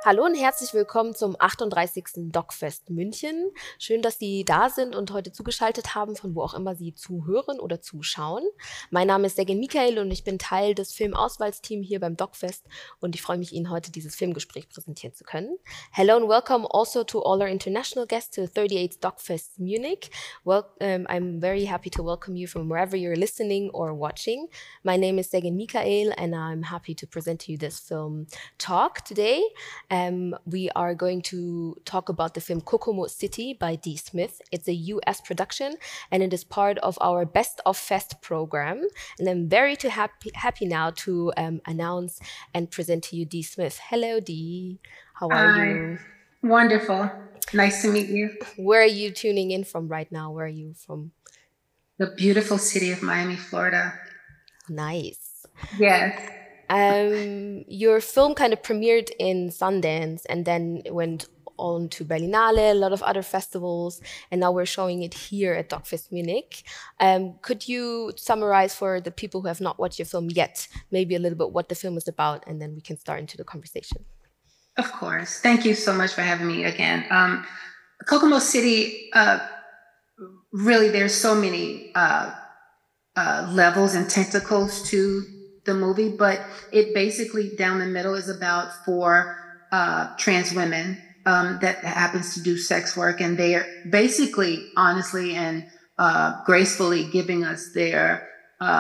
Hallo und herzlich willkommen zum 38. DocFest München. Schön, dass Sie da sind und heute zugeschaltet haben, von wo auch immer Sie zuhören oder zuschauen. Mein Name ist Sergen Michael und ich bin Teil des Filmauswahlsteams hier beim DocFest und ich freue mich, Ihnen heute dieses Filmgespräch präsentieren zu können. Hello and welcome also to all our international guests to the 38th DocFest Munich. I'm very happy to welcome you from wherever you're listening or watching. My name is Sergen Michael and I'm happy to present to you this film talk today. We are going to talk about the film Kokomo City by Dee Smith. It's a US production and it is part of our Best of Fest program. And I'm very happy now to announce and present to you Dee Smith. Hello, Dee. How are you? Wonderful. Nice to meet you. Where are you tuning in from right now? Where are you from? The beautiful city of Miami, Florida. Nice. Yes. Your film kind of premiered in Sundance and then it went on to Berlinale, a lot of other festivals, and now we're showing it here at DocFest Munich. Could you summarize for the people who have not watched your film yet, maybe a little bit what the film is about, and then we can start into the conversation? Of course. Thank you so much for having me again. Kokomo City, really, there's so many levels and tentacles to the movie, but it basically down the middle is about four trans women that happens to do sex work, and they are basically, honestly, and gracefully giving us their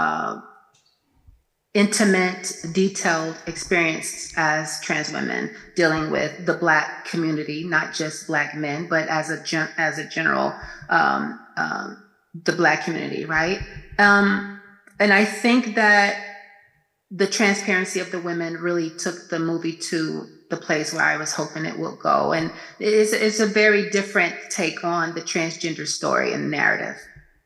intimate, detailed experience as trans women dealing with the Black community, not just Black men, but as a general, the Black community, right? And I think that the transparency of the women really took the movie to the place where I was hoping it would go. And it's a very different take on the transgender story and narrative.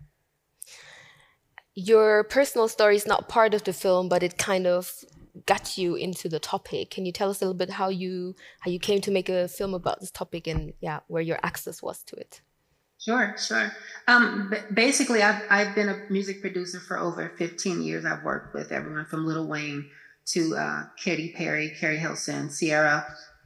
Your personal story is not part of the film, but it kind of got you into the topic. Can you tell us a little bit how you came to make a film about this topic and where your access was to it? Sure. Basically, I've been a music producer for over 15 years. I've worked with everyone from Lil Wayne to Katy Perry, Carrie Hilson, Sierra.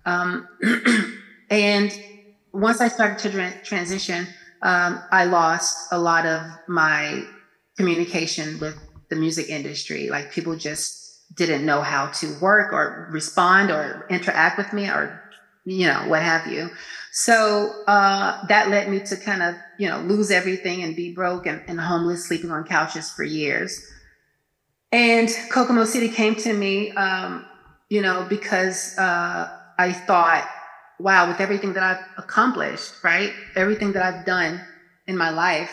And once I started to transition, I lost a lot of my communication with the music industry. Like, people just didn't know how to work or respond or interact with me or, what have you. So that led me to kind of, lose everything and be broke and homeless, sleeping on couches for years. And Kokomo City came to me, because I thought, wow, with everything that I've accomplished, right? Everything that I've done in my life,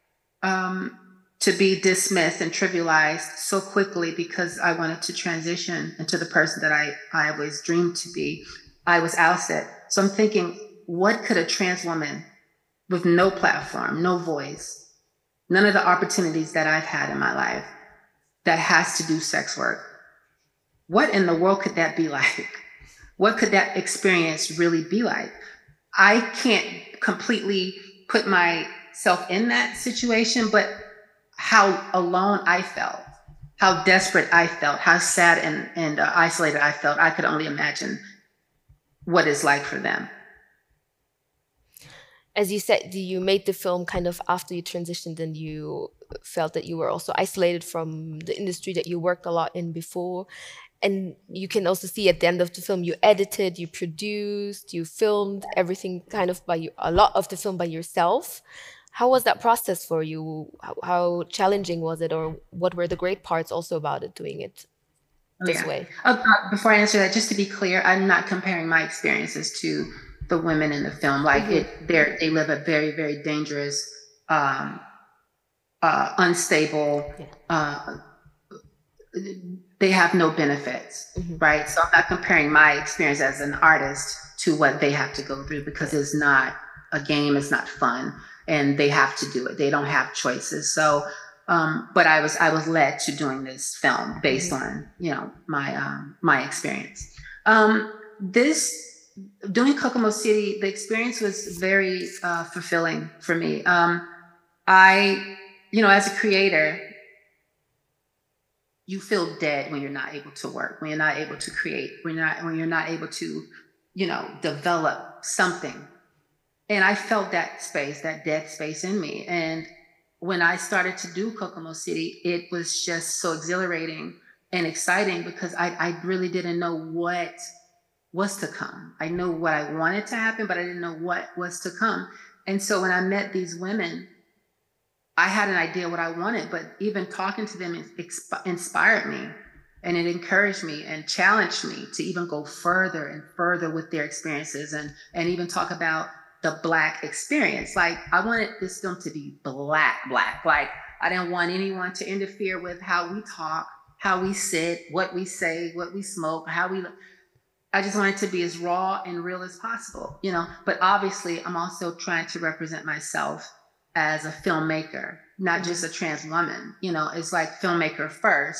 to be dismissed and trivialized so quickly because I wanted to transition into the person that I always dreamed to be, I was ousted. So I'm thinking, what could a trans woman with no platform, no voice, none of the opportunities that I've had in my life that has to do sex work, what in the world could that be like? What could that experience really be like? I can't completely put myself in that situation, but how alone I felt, how desperate I felt, how sad and isolated I felt, I could only imagine what it's like for them. As you said, you made the film kind of after you transitioned and you felt that you were also isolated from the industry that you worked a lot in before. And you can also see at the end of the film, you edited, you produced, you filmed everything kind of a lot of the film by yourself. How was that process for you? How challenging was it? Or what were the great parts also about it, doing it this way? Before I answer that, just to be clear, I'm not comparing my experiences to the women in the film. Like, they live a very, very dangerous, unstable, they have no benefits, right? So I'm not comparing my experience as an artist to what they have to go through, because it's not a game, it's not fun, and they have to do it. They don't have choices. So, but I was led to doing this film based on, my experience. Doing Kokomo City, the experience was very fulfilling for me. As a creator, you feel dead when you're not able to work, when you're not able to create, when you're not able to, develop something. And I felt that space, that dead space in me. And when I started to do Kokomo City, it was just so exhilarating and exciting because I really didn't know what was to come. I knew what I wanted to happen, but I didn't know what was to come. And so when I met these women, I had an idea what I wanted, but even talking to them inspired me, and it encouraged me and challenged me to even go further and further with their experiences, and even talk about the Black experience. Like, I wanted this film to be Black. Like, I didn't want anyone to interfere with how we talk, how we sit, what we say, what we smoke, I just wanted to be as raw and real as possible, but obviously I'm also trying to represent myself as a filmmaker, not just a trans woman. It's like filmmaker first.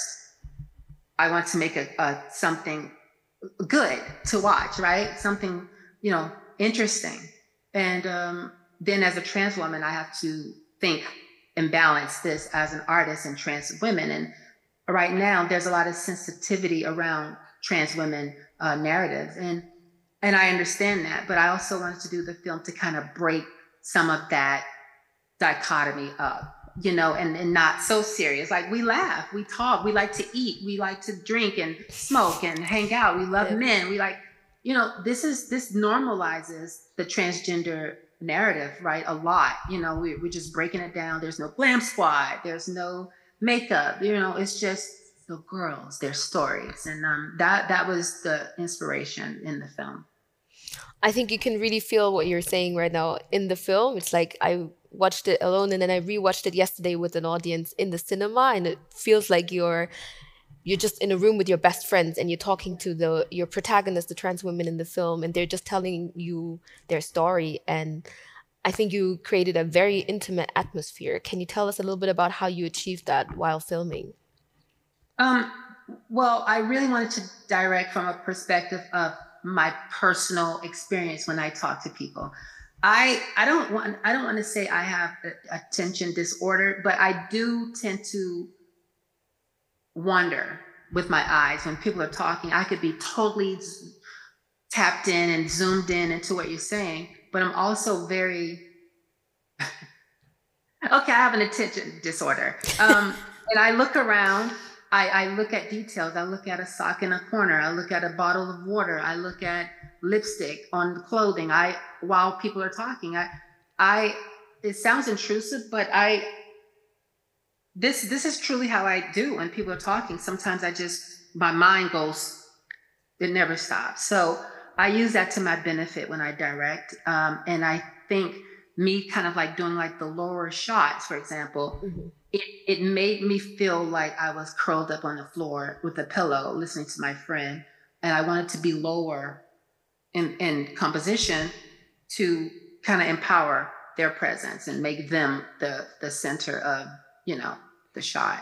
I want to make something good to watch, right? Something, interesting. And then as a trans woman, I have to think and balance this as an artist and trans women. And right now there's a lot of sensitivity around trans women narratives. And I understand that, but I also wanted to do the film to kind of break some of that dichotomy up, and not so serious. Like, we laugh, we talk, we like to eat, we like to drink and smoke and hang out. We love men. We like, this normalizes the transgender narrative, right? A lot, we're just breaking it down. There's no glam squad. There's no makeup, it's just the girls, their stories. And that was the inspiration in the film. I think you can really feel what you're saying right now in the film. It's like I watched it alone and then I rewatched it yesterday with an audience in the cinema, and it feels like you're just in a room with your best friends and you're talking to your protagonist, the trans women in the film, and they're just telling you their story. And I think you created a very intimate atmosphere. Can you tell us a little bit about how you achieved that while filming? Well, I really wanted to direct from a perspective of my personal experience when I talk to people. I don't want to say I have attention disorder, but I do tend to wander with my eyes when people are talking. I could be totally tapped in and zoomed in into what you're saying, but I'm also very okay. I have an attention disorder, and I look around. I look at details. I look at a sock in a corner. I look at a bottle of water. I look at lipstick on clothing. While people are talking, it sounds intrusive, but this is truly how I do when people are talking. Sometimes my mind goes, it never stops. So I use that to my benefit when I direct. And I think me kind of like doing like the lower shots, for example, it made me feel like I was curled up on the floor with a pillow listening to my friend. And I wanted to be lower in composition to kind of empower their presence and make them the center of, the shot.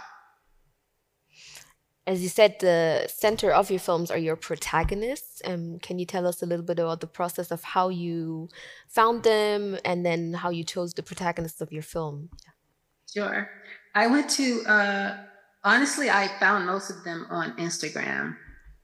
As you said, the center of your films are your protagonists. Can you tell us a little bit about the process of how you found them and then how you chose the protagonists of your film? Sure. I went to, honestly, I found most of them on Instagram.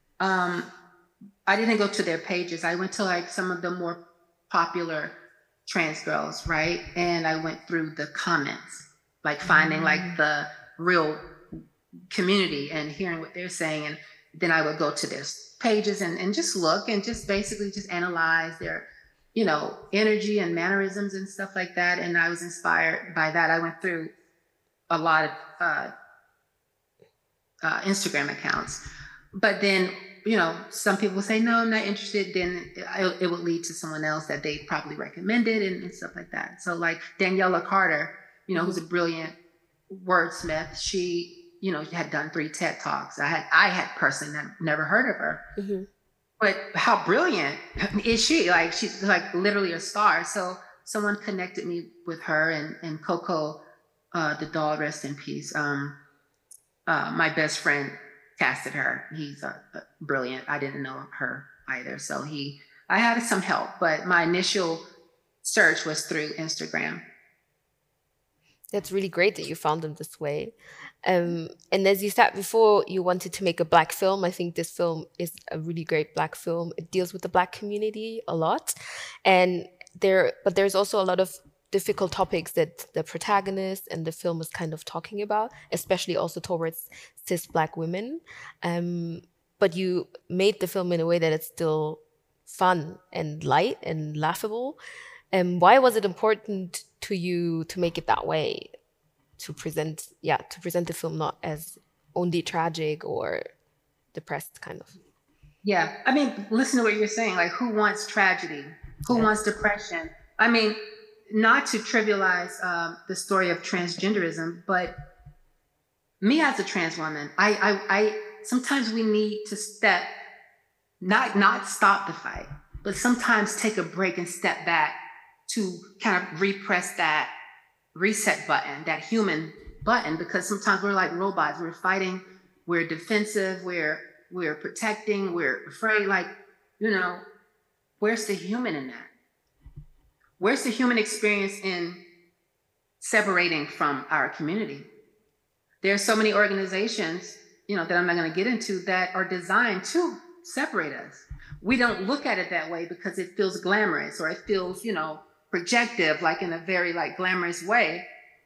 I didn't go to their pages. I went to like some of the more popular trans girls, right? And I went through the comments, like finding like the real community and hearing what they're saying. And then I would go to their pages and just look and just basically just analyze their, energy and mannerisms and stuff like that. And I was inspired by that. I went through a lot of Instagram accounts, but then, some people say, no, I'm not interested. Then it would lead to someone else that they probably recommended and stuff like that. So like Daniela Carter, who's a brilliant wordsmith. She, had done 3 TED Talks. I had personally never heard of her, but how brilliant is she? Like, she's like literally a star. So someone connected me with her and Coco, the doll, rest in peace. My best friend casted her. He's brilliant. I didn't know her either. So I had some help, but my initial search was through Instagram. That's really great that you found them this way. And as you said before, you wanted to make a Black film. I think this film is a really great Black film. It deals with the Black community a lot, and but there's also a lot of difficult topics that the protagonist and the film is kind of talking about, especially also towards cis Black women. But you made the film in a way that it's still fun and light and laughable. And why was it important to you to make it that way? To present the film not as only tragic or depressed, kind of. Yeah, I mean, listen to what you're saying. Like, who wants tragedy? Who wants depression? I mean, not to trivialize the story of transgenderism, but me as a trans woman, I sometimes we need to step, not stop the fight, but sometimes take a break and step back to kind of repress that reset button, that human button, because sometimes we're like robots. We're fighting, we're defensive, we're protecting, we're afraid. Like, where's the human in that? Where's the human experience in separating from our community? There are so many organizations, that I'm not going to get into, that are designed to separate us. We don't look at it that way because it feels glamorous, or it feels, projective, like in a very glamorous way.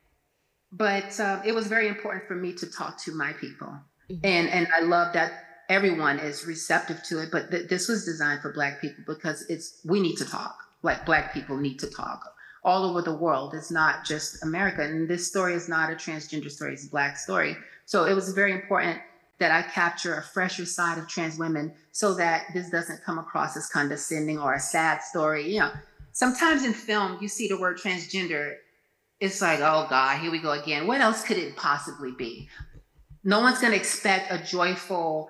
But it was very important for me to talk to my people. Mm-hmm. And I love that everyone is receptive to it. But this was designed for Black people because we need to talk. Like, Black people need to talk all over the world. It's not just America. And this story is not a transgender story. It's a Black story. So it was very important that I capture a fresher side of trans women so that this doesn't come across as condescending or a sad story. Sometimes in film, you see the word transgender, it's like, oh God, here we go again. What else could it possibly be? No one's going to expect a joyful,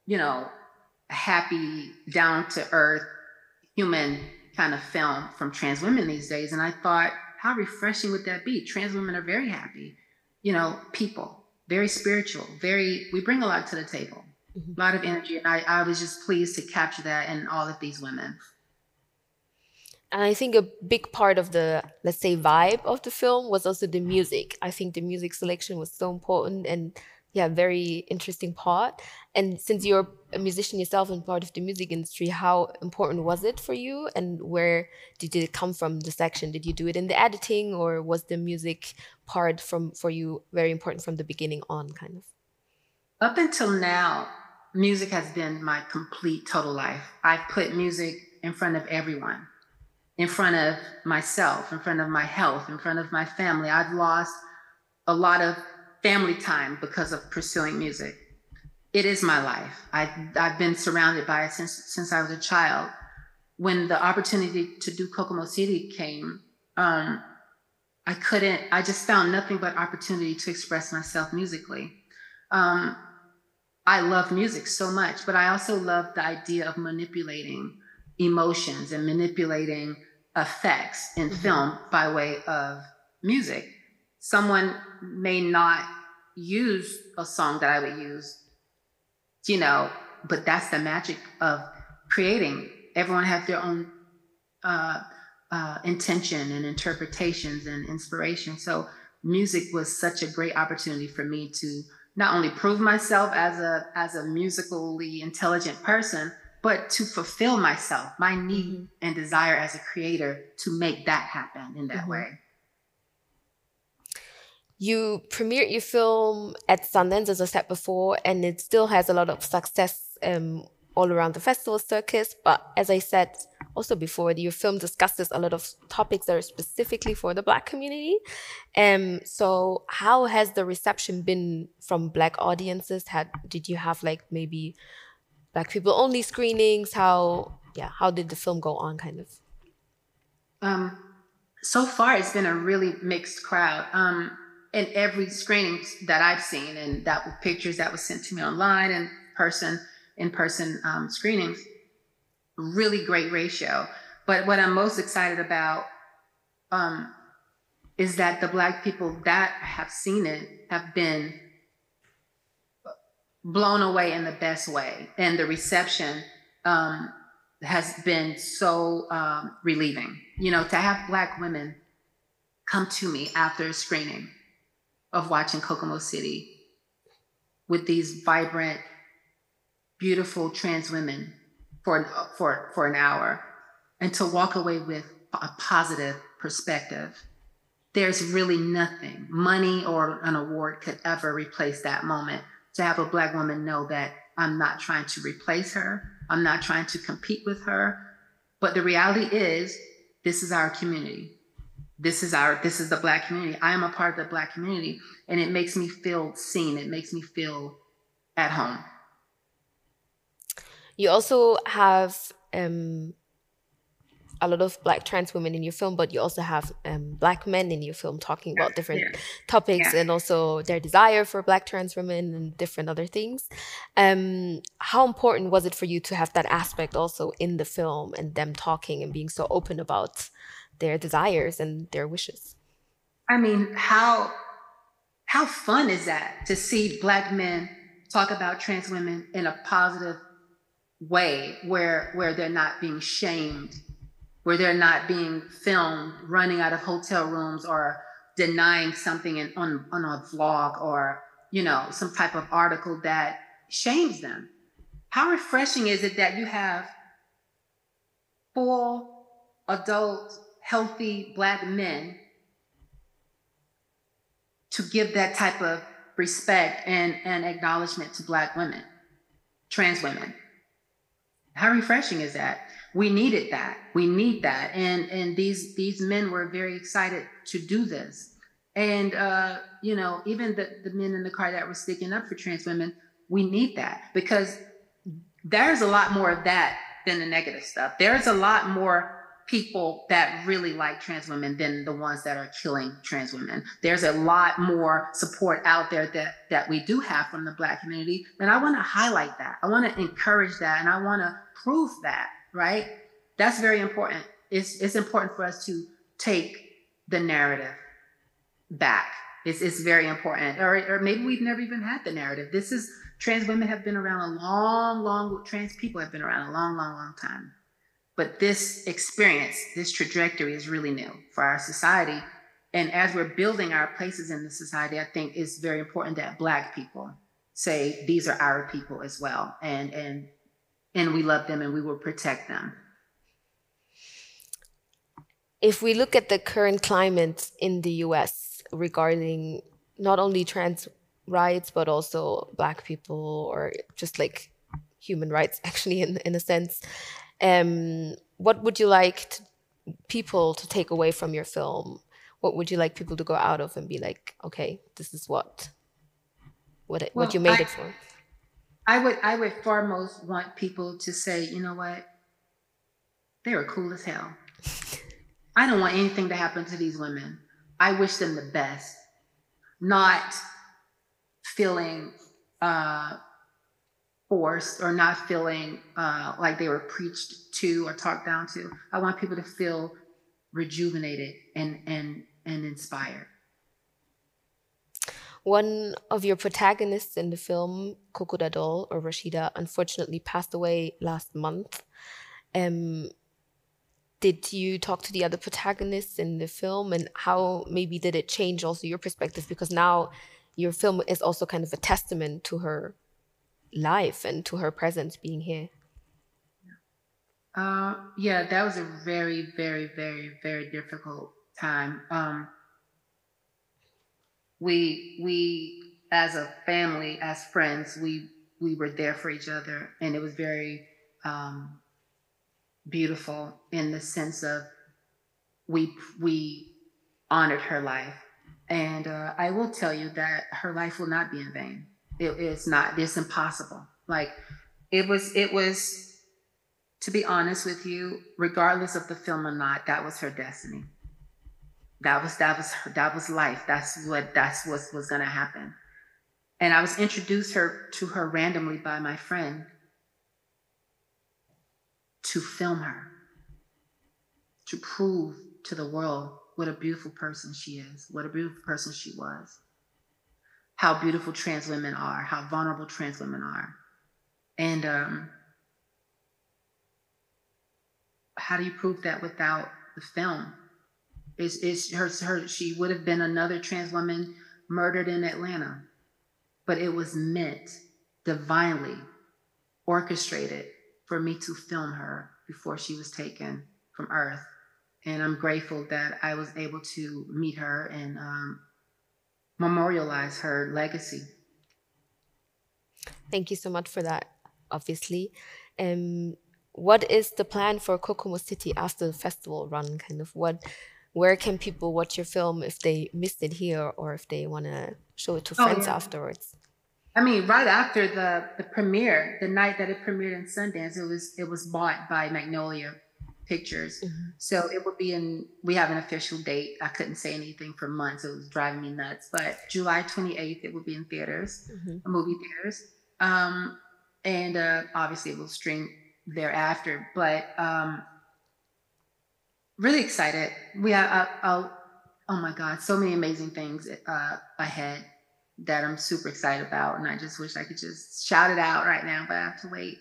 happy, down-to-earth, human kind of film from trans women these days. And I thought, how refreshing would that be? Trans women are very happy, people, very spiritual, we bring a lot to the table, a lot of energy. And I was just pleased to capture that in all of these women. And I think a big part of the, let's say, vibe of the film was also the music. I think the music selection was so important and very interesting part. And since you're a musician yourself and part of the music industry, how important was it for you? And where did it come from, the section? Did you do it in the editing, or was the music part for you very important from the beginning on, kind of? Up until now, music has been my complete, total life. I've put music in front of everyone. In front of myself, in front of my health, in front of my family. I've lost a lot of family time because of pursuing music. It is my life. I've been surrounded by it since I was a child. When the opportunity to do Kokomo City came, I just found nothing but opportunity to express myself musically. I love music so much, but I also love the idea of manipulating emotions and manipulating effects in film by way of music. Someone may not use a song that I would use, but that's the magic of creating. Everyone has their own intention and interpretations and inspiration. So music was such a great opportunity for me to not only prove myself as a musically intelligent person, but to fulfill myself, my need and desire as a creator to make that happen in that way. You premiered your film at Sundance, as I said before, and it still has a lot of success all around the festival circus. But as I said also before, your film discusses a lot of topics that are specifically for the Black community. So how has the reception been from Black audiences? Did you have maybe Black people only screenings? How did the film go on, kind of? So far, it's been a really mixed crowd. In every screening that I've seen, and that were pictures that was sent to me online and in-person screenings, really great ratio. But what I'm most excited about is that the Black people that have seen it have been blown away in the best way. And the reception has been so relieving. To have Black women come to me after a screening of watching Kokomo City with these vibrant, beautiful trans women for an hour, and to walk away with a positive perspective. There's really nothing, money or an award could ever replace that moment. To have a Black woman know that I'm not trying to replace her, I'm not trying to compete with her, but the reality is, this is our community. This is the Black community. I am a part of the Black community, and it makes me feel seen. It makes me feel at home. You also have a lot of Black trans women in your film, but you also have Black men in your film talking about different topics and also their desire for Black trans women and different other things. How important was it for you to have that aspect also in the film and them talking and being so open about their desires and their wishes? I mean, how fun is that to see Black men talk about trans women in a positive way, where they're not being shamed, where they're not being filmed running out of hotel rooms or denying something on a vlog or, some type of article that shames them. How refreshing is it that you have full adult, healthy Black men to give that type of respect and acknowledgement to Black women, trans women? How refreshing is that? We needed that. We need that. And these men were very excited to do this. And, even the men in the car that were sticking up for trans women, we need that, because there's a lot more of that than the negative stuff. There's a lot more people that really like trans women than the ones that are killing trans women. There's a lot more support out there that we do have from the Black community. And I want to highlight that. I want to encourage that. And I want to prove that, right? That's very important. It's important for us to take the narrative back. It's very important. Or maybe we've never even had the narrative. Trans women have been around trans people have been around a long time. But this experience, this trajectory is really new for our society. And as we're building our places in the society, I think it's very important that Black people say, these are our people as well. And we love them and we will protect them. If we look at the current climate in the US regarding not only trans rights, but also Black people, or just like human rights, actually, in a sense, what would you like people to take away from your film? What would you like people to go out of and be like, okay, this is what you made it for? I would foremost want people to say, you know what? They were cool as hell. I don't want anything to happen to these women. I wish them the best. Not feeling forced or not feeling like they were preached to or talked down to. I want people to feel rejuvenated and inspired. One of your protagonists in the film, Coco Dadol, or Rashida, unfortunately passed away last month. Did you talk to the other protagonists in the film, and how maybe did it change also your perspective? Because now your film is also kind of a testament to her life and to her presence being here. Yeah, that was a very, very, very, very difficult time. We as a family, as friends, we were there for each other, and it was very beautiful in the sense of we honored her life. And I will tell you that her life will not be in vain. It's not. It's impossible. Like it was. To be honest with you, regardless of the film or not, that was her destiny. That was life. That's what was going to happen. And I was introduced to her randomly by my friend to film her, to prove to the world what a beautiful person she is, what a beautiful person she was, how beautiful trans women are, how vulnerable trans women are. And how do you prove that without the film? She would have been another trans woman murdered in Atlanta. but it was meant, divinely orchestrated for me to film her before she was taken from Earth. And I'm grateful that I was able to meet her and memorialize her legacy. Thank you so much for that, obviously. What is the plan for Kokomo City after the festival run? Where can people watch your film if they missed it here or if they want to show it to friends afterwards? I mean, right after the premiere, the night that it premiered in Sundance, it was bought by Magnolia Pictures. So it would be we have an official date. I couldn't say anything for months. It was driving me nuts. But July 28th, it will be in theaters, movie theaters. And obviously it will stream thereafter. But really excited. We have, oh my God, so many amazing things ahead that I'm super excited about. And I just wish I could just shout it out right now, but I have to wait.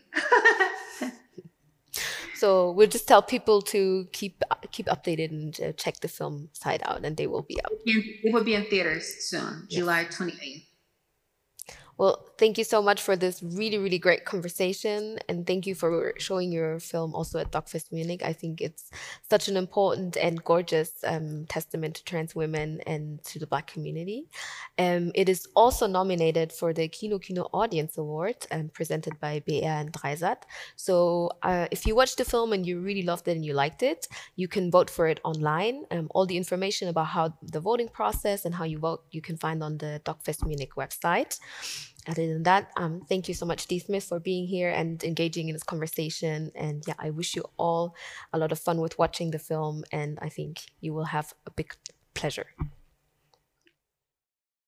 So we'll just tell people to keep updated and check the film site out, and they will be out. It will be in theaters soon, July 28th. Well, thank you so much for this really, really great conversation. And thank you for showing your film also at DocFest Munich. I think it's such an important and gorgeous testament to trans women and to the Black community. It is also nominated for the Kino Audience Award presented by BR and Dreisat. So if you watched the film and you really loved it and you liked it, you can vote for it online. All the information about how the voting process and how you vote, you can find on the DocFest Munich website. Other than that, thank you so much, Dee Smith, for being here and engaging in this conversation. And yeah, I wish you all a lot of fun with watching the film, and I think you will have a big pleasure.